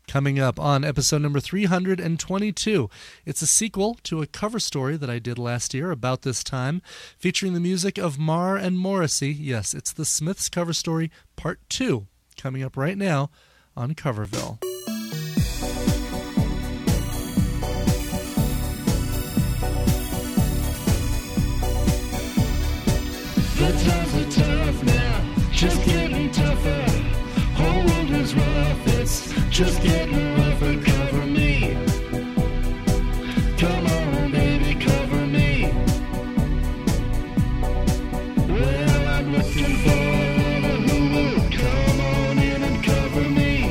Coming up on episode number 322, it's a sequel to a cover story that I did last year about this time, featuring the music of Marr and Morrissey. Yes, it's the Smiths cover story part 2, coming up right now on Coverville. The times are tough now, just getting tougher. Whole world is rough, it's just getting rougher. Cover me, come on baby, cover me. Well, I'm looking for who will come on in and cover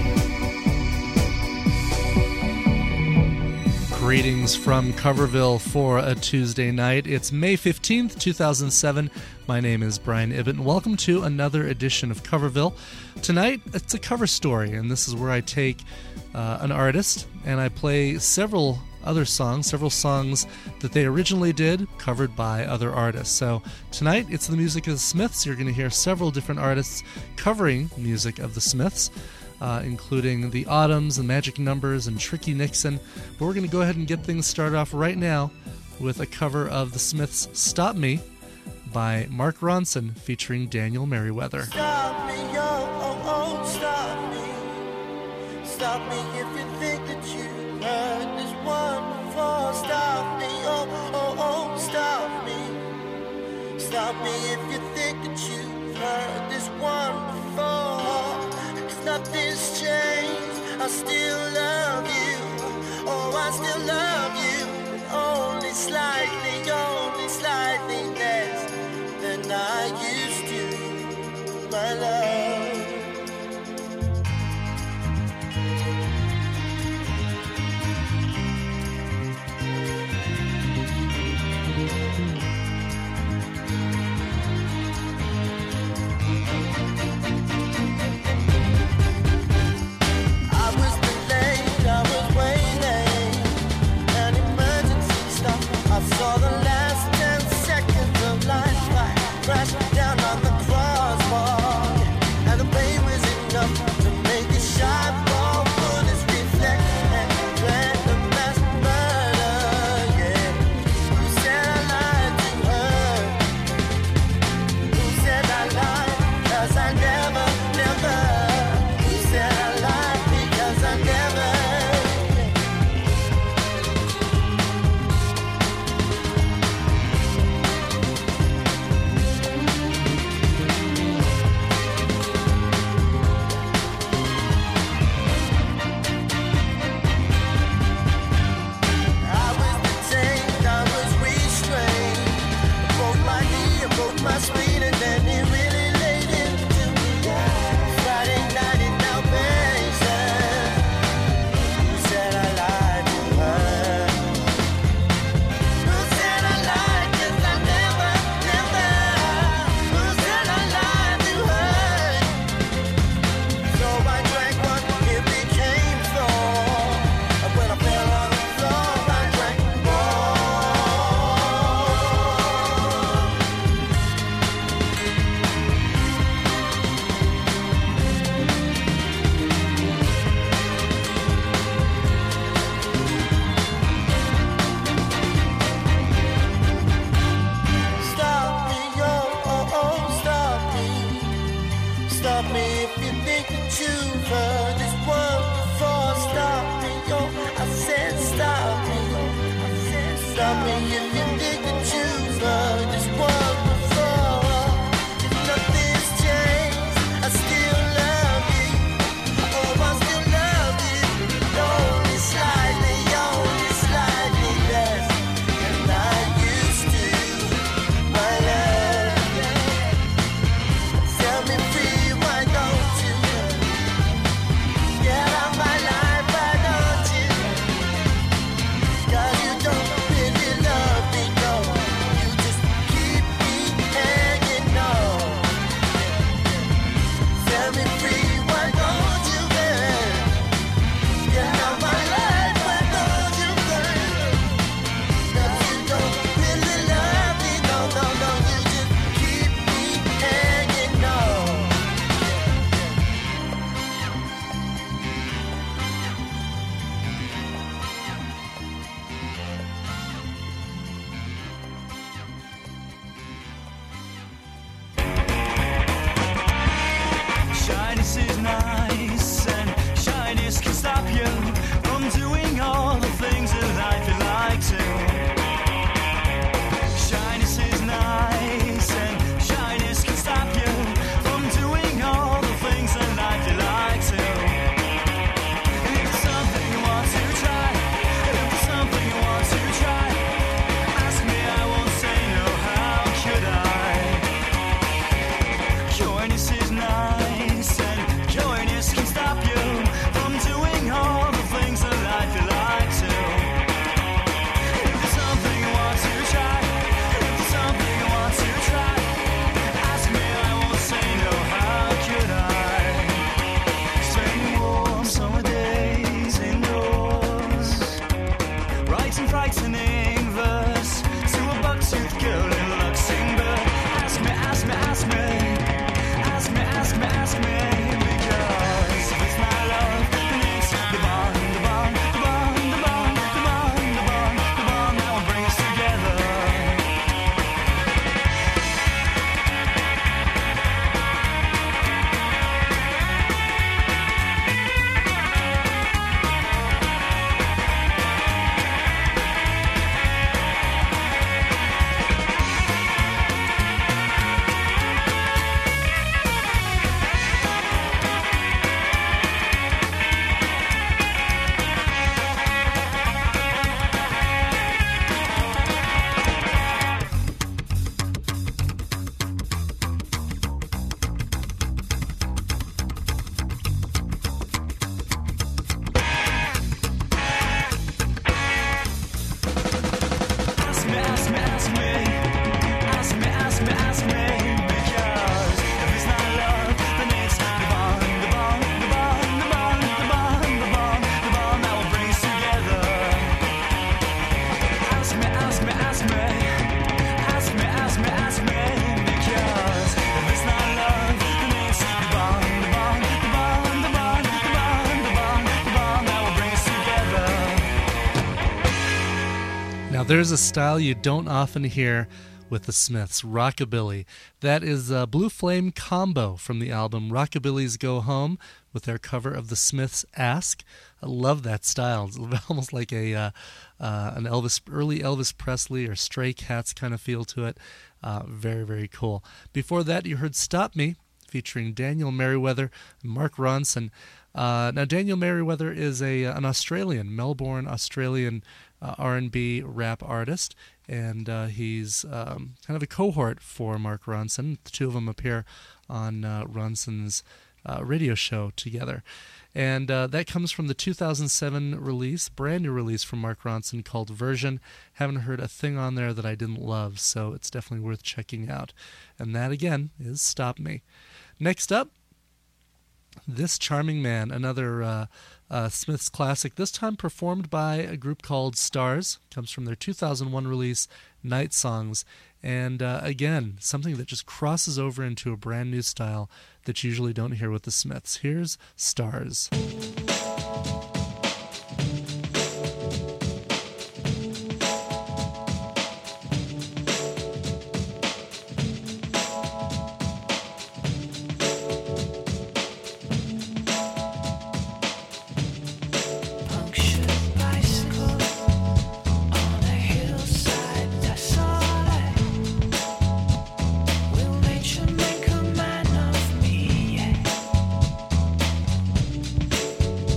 me. Greetings from Coverville for a Tuesday night. It's May 15th, 2007. My name is Brian Ibbott, and welcome to another edition of Coverville. Tonight, it's a cover story, and this is where I take an artist and I play several songs that they originally did, covered by other artists. So tonight, it's the music of the Smiths. You're going to hear several different artists covering music of the Smiths, including the Autumns, and Magic Numbers, and Tricky Nixon. But we're going to go ahead and get things started off right now with a cover of the Smiths' Stop Me by Mark Ronson featuring Daniel Merriweather. Stop me, oh, stop me. Stop me if you think that you heard this one before. Stop me, oh, stop me. Stop me if you think that you've heard this one before. 'Cause nothing's changed, I still love you. Oh, I still love you. Only slightly less than I used to, my love. I was the lady There's a style you don't often hear with the Smiths, rockabilly. That is Blue Flame Combo from the album Rockabilly's Go Home with their cover of the Smiths' Ask. I love that style. It's almost like an early Elvis Presley or Stray Cats kind of feel to it. Very, very cool. Before that, you heard Stop Me, featuring Daniel Merriweather and Mark Ronson. Now, Daniel Merriweather is an Australian, Melbourne, Australian R&B rap artist, and he's kind of a cohort for Mark Ronson. The two of them appear on Ronson's radio show together. And that comes from the 2007 release, brand new release from Mark Ronson called Version. Haven't heard a thing on there that I didn't love, so it's definitely worth checking out. And that, again, is Stop Me. Next up, This Charming Man, another Smiths classic, this time performed by a group called Stars. Comes from their 2001 release, Night Songs. And again, something that just crosses over into a brand new style that you usually don't hear with the Smiths. Here's Stars. Make a man of me, yeah.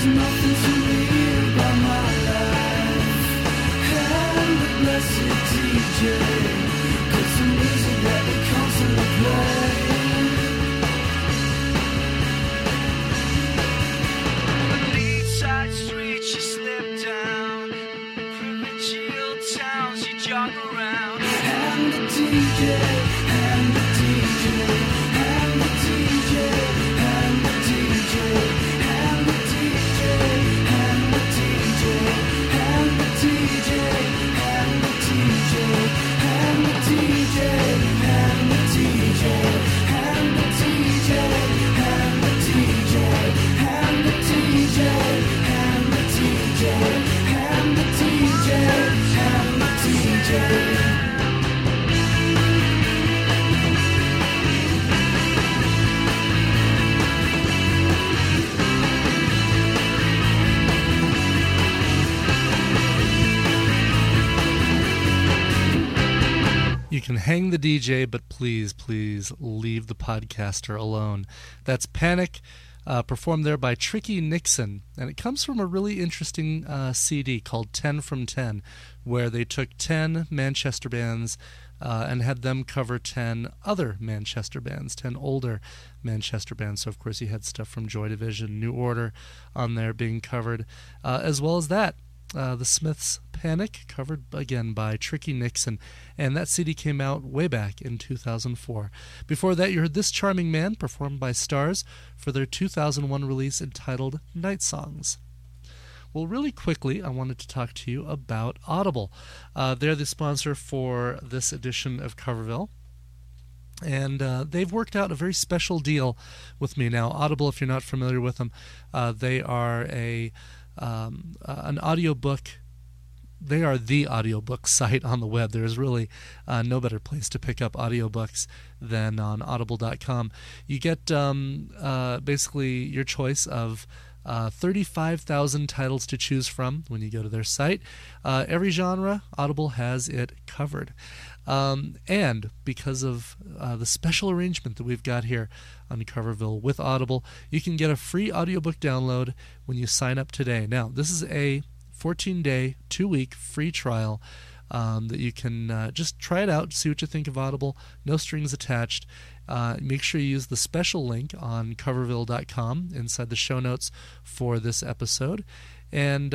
There's nothing to me about my life and the blessed DJ, 'cause the music that they constantly play. Side streets you slip down, provincial towns you jog around. And the DJ, and the DJ, and the DJ, and the DJ, and the DJ, and the DJ, and the DJ, and the DJ, and the DJ, and the DJ, and the DJ, and the DJ, and the DJ. And the DJ, and the DJ, and the DJ. You can hang the DJ, but please, please leave the podcaster alone. That's Panic, performed there by Tricky Nixon. And it comes from a really interesting CD called 10 from 10, where they took 10 Manchester bands and had them cover 10 other Manchester bands, 10 older Manchester bands. So, of course, you had stuff from Joy Division, New Order on there being covered, as well as that. The Smiths' Panic, covered again by Tricky Nixon, and that CD came out way back in 2004. Before that, you heard This Charming Man, performed by Stars, for their 2001 release entitled Night Songs. Well, really quickly, I wanted to talk to you about Audible. They're the sponsor for this edition of Coverville. And they've worked out a very special deal with me. Now, Audible, if you're not familiar with them, they are an audiobook. They are the audiobook site on the web. There is really no better place to pick up audiobooks than on audible.com. You get basically your choice of 35,000 titles to choose from when you go to their site. Every genre, Audible has it covered. And because of the special arrangement that we've got here on Coverville with Audible, you can get a free audiobook download when you sign up today. Now, this is a 14-day, 2-week free trial that you can just try it out, see what you think of Audible, no strings attached. Make sure you use the special link on coverville.com inside the show notes for this episode. And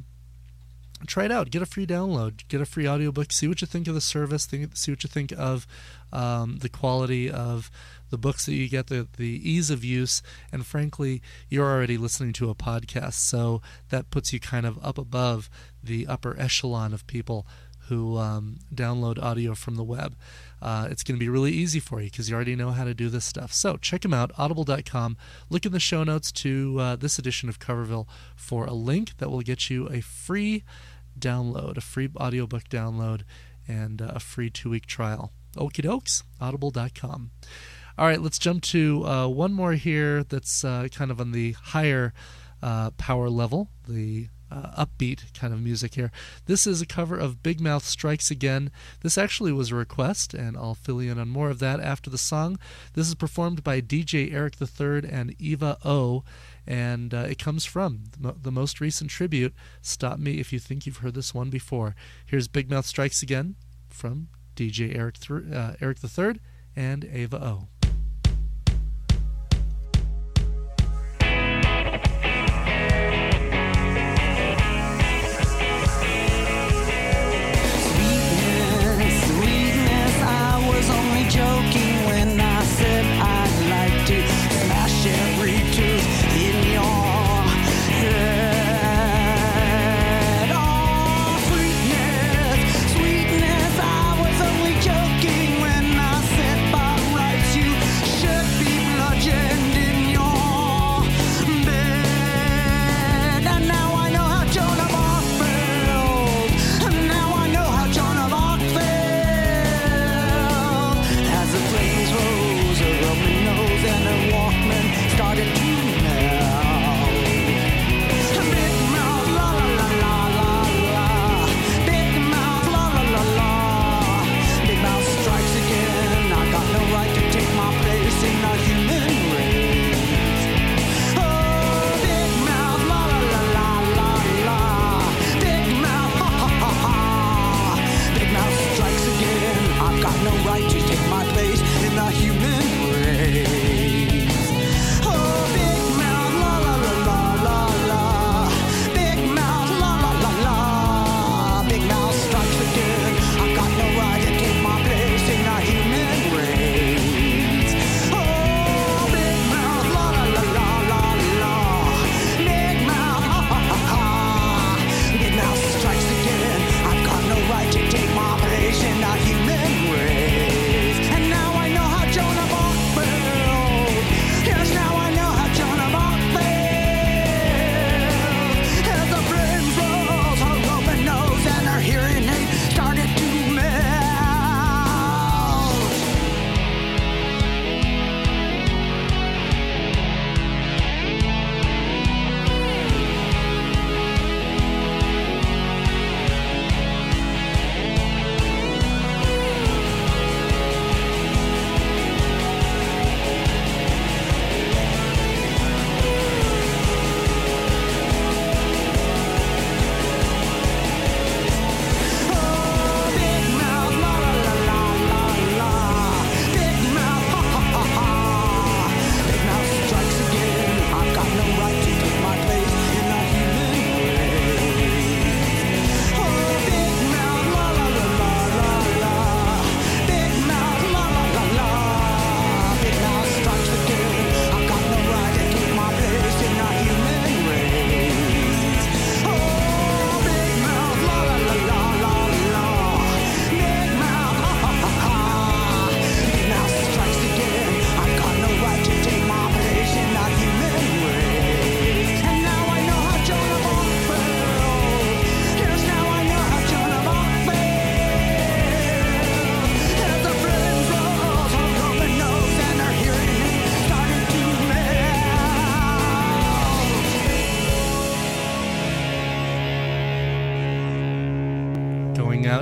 try it out. Get a free download. Get a free audiobook. See what you think of the service. See what you think of the quality of the books that you get, the ease of use, and frankly, you're already listening to a podcast, so that puts you kind of up above the upper echelon of people who download audio from the web. It's going to be really easy for you because you already know how to do this stuff. So check them out, audible.com. Look in the show notes to this edition of Coverville for a link that will get you a free download, a free audiobook download, and a free 2-week trial. Okie dokes, audible.com. All right, let's jump to one more here that's kind of on the higher power level, the upbeat kind of music here. This is a cover of Big Mouth Strikes Again. This actually was a request, and I'll fill you in on more of that after the song. This is performed by DJ Eric III and Eva O, and it comes from the most recent tribute, Stop Me If You Think You've Heard This One Before. Here's Big Mouth Strikes Again from DJ Eric III and Eva O. Sweetness, I was only joking when I said by rights you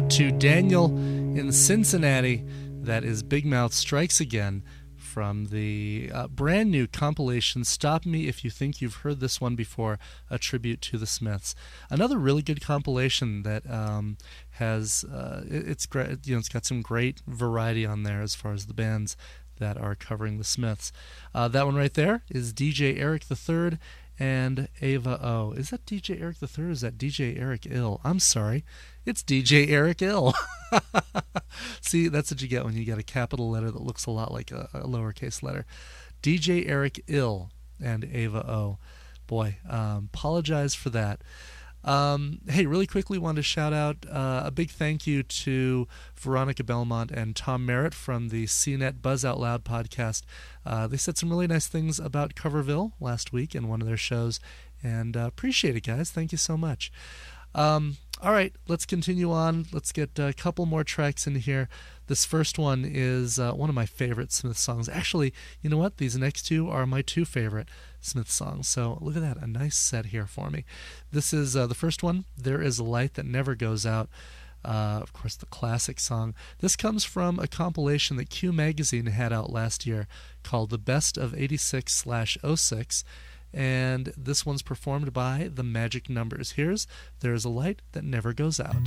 to Daniel in Cincinnati. That is Big Mouth Strikes Again from the brand new compilation Stop Me If You Think You've Heard This One Before, a tribute to the Smiths. Another really good compilation that has it's great. It's got some great variety on there as far as the bands that are covering the Smiths. That one right there is DJ Eric III and Ava O. Is that DJ Eric III or is that DJ Eric Ill? I'm sorry. It's DJ Eric Ill. See, that's what you get when you get a capital letter that looks a lot like a lowercase letter. DJ Eric Ill and Ava O. Boy, apologize for that. Hey, really quickly wanted to shout out a big thank you to Veronica Belmont and Tom Merritt from the CNET Buzz Out Loud podcast. They said some really nice things about Coverville last week in one of their shows, and appreciate it, guys. Thank you so much. All right, let's continue on. Let's get a couple more tracks in here. This first one is one of my favorite Smith songs. Actually, you know what? These next two are my two favorite Smith songs. So look at that, a nice set here for me. This is the first one, There Is a Light That Never Goes Out. Of course, the classic song. This comes from a compilation that Q Magazine had out last year called The Best of 86/06. And this one's performed by the Magic Numbers. Here's There's a Light That Never Goes Out.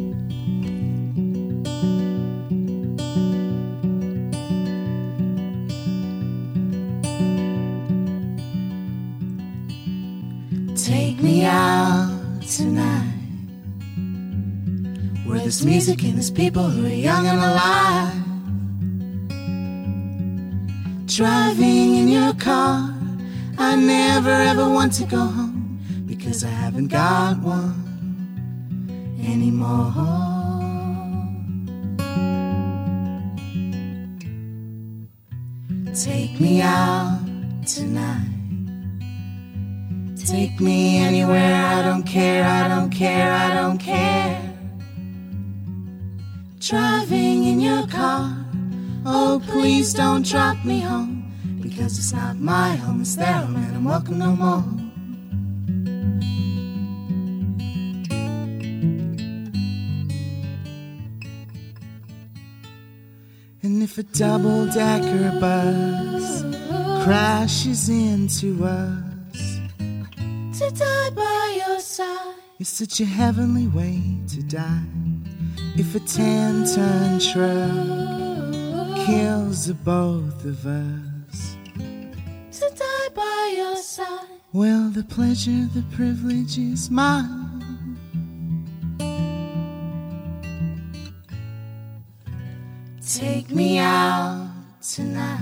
Take me out tonight, where there's music and there's people who are young and alive. Driving in your car, I never ever want to go home, because I haven't got one anymore. Take me out tonight, take me anywhere, I don't care, I don't care, I don't care. Driving in your car, oh please don't drop me home, because it's not my home, it's their home, and I'm welcome no more. And if a double-decker bus crashes into us, to die by your side is such a heavenly way to die. If a 10-ton truck kills the both of us, to die by your side, well, the pleasure, the privilege is mine. Take me out tonight,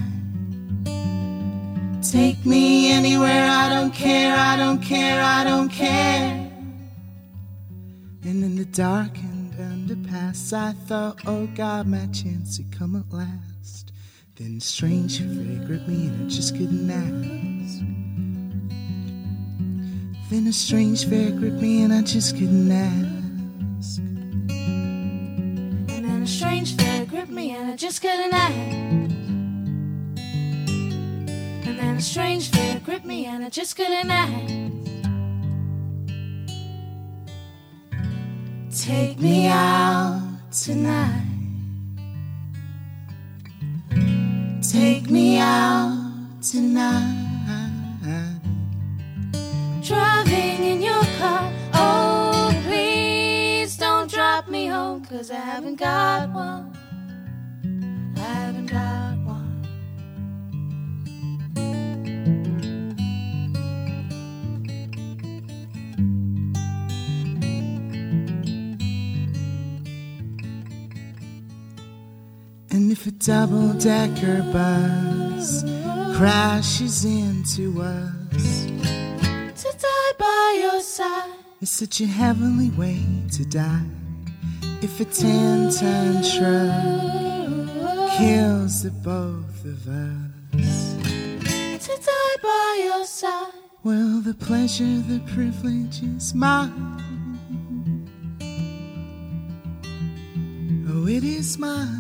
take me anywhere, I don't care, I don't care, I don't care. And in the darkened underpass, I thought, oh God, my chance had come at last. Then a strange fear gripped me and I just couldn't ask. Then a strange fear gripped me and I just couldn't ask. And then a strange fear gripped me and I just couldn't ask. And then a strange fear gripped me and I just couldn't ask. Take me out tonight, take me out tonight. Driving in your car, oh please don't drop me home, 'cause I haven't got one, I haven't got one. And if a double-decker bus crashes into us, to die by your side is such a heavenly way to die. If a 10-ton truck kills the both of us, to die by your side, well, the pleasure, the privilege is mine. Oh, it is mine.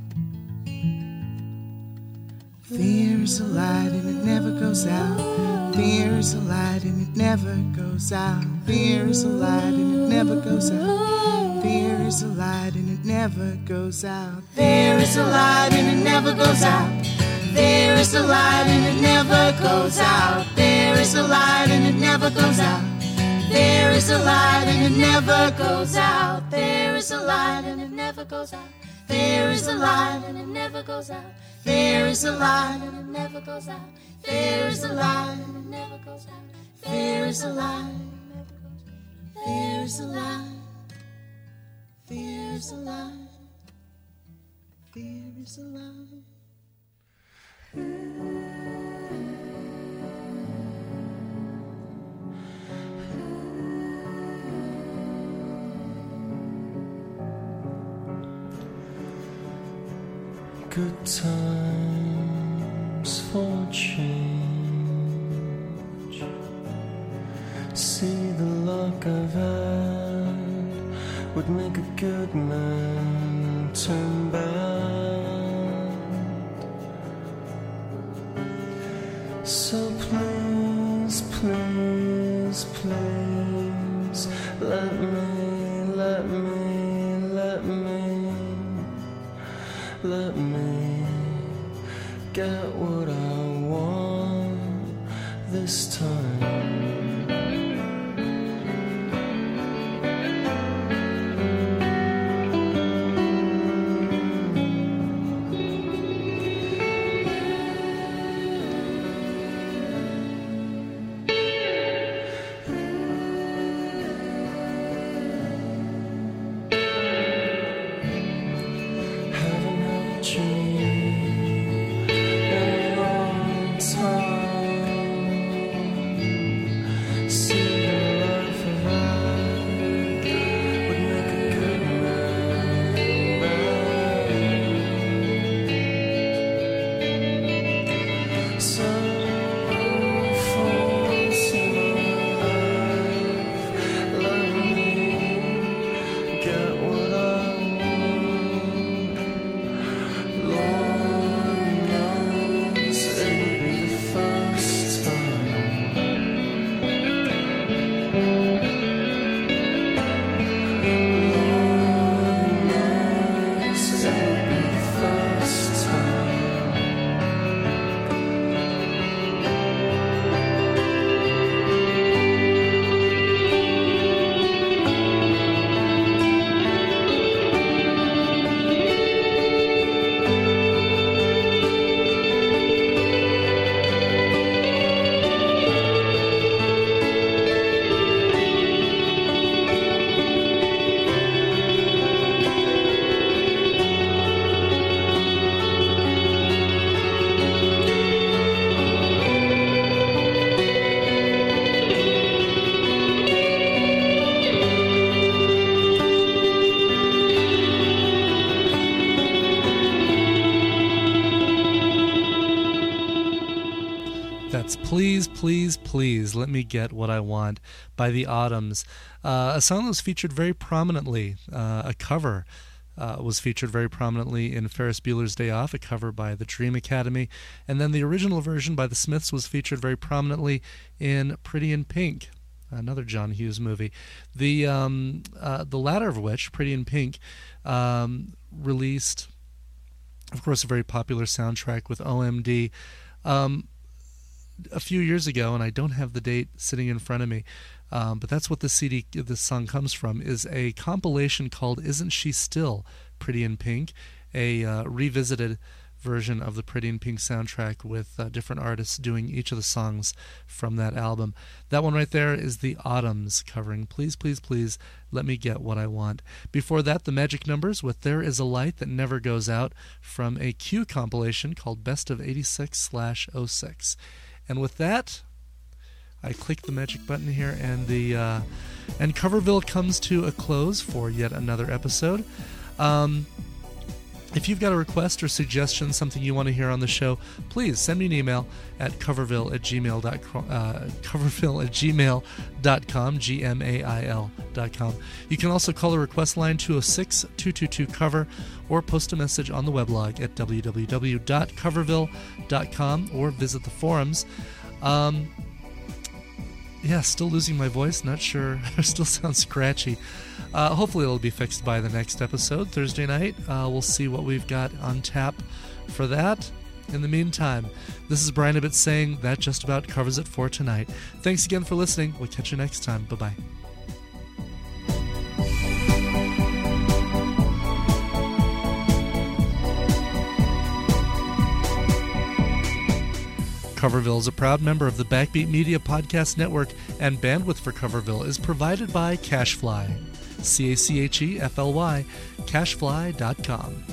There's a light and it never goes out. There's a light and it never goes out. There's a light and it never goes out. There's a light and it never goes out. There is a light and it never goes out. There is a light and it never goes out. There is a light and it never goes out. There is a light and it never goes out. There is a light and it never goes out. There is a light and it never goes out. There is a light and it never goes out. There is a light and it never goes out. There is a light and it never goes out. There is a light. There is a light. There is a light. Good times for change. See the luck I've had would make a good man turn bad. So please, please, please, let me get what I want this time. That's Please, Please, Please Let Me Get What I Want by The Autumns. A song that was featured very prominently, a cover was featured very prominently in Ferris Bueller's Day Off, a cover by the Dream Academy. And then the original version by the Smiths was featured very prominently in Pretty in Pink, another John Hughes movie. The latter of which, Pretty in Pink, released, of course, a very popular soundtrack with OMD. A few years ago, and I don't have the date sitting in front of me, but that's what this song comes from, is a compilation called Isn't She Still Pretty in Pink, a revisited version of the Pretty in Pink soundtrack with different artists doing each of the songs from that album. That one right there is The Autumns covering Please, Please, Please Let Me Get What I Want. Before that, the Magic Numbers with There Is a Light That Never Goes Out from a Q compilation called Best of 86/06. And with that, I click the magic button here, and Coverville comes to a close for yet another episode. If you've got a request or suggestion, something you want to hear on the show, please send me an email at coverville@gmail.com, gmail.com. You can also call the request line 206-222-COVER, or post a message on the weblog at www.coverville.com, or visit the forums. Yeah, still losing my voice. Not sure. Still sounds scratchy. Hopefully it'll be fixed by the next episode, Thursday night. We'll see what we've got on tap for that. In the meantime, this is Brian Ibbott saying that just about covers it for tonight. Thanks again for listening. We'll catch you next time. Bye-bye. Coverville is a proud member of the Backbeat Media Podcast Network, and bandwidth for Coverville is provided by CacheFly. CacheFly, CacheFly.com.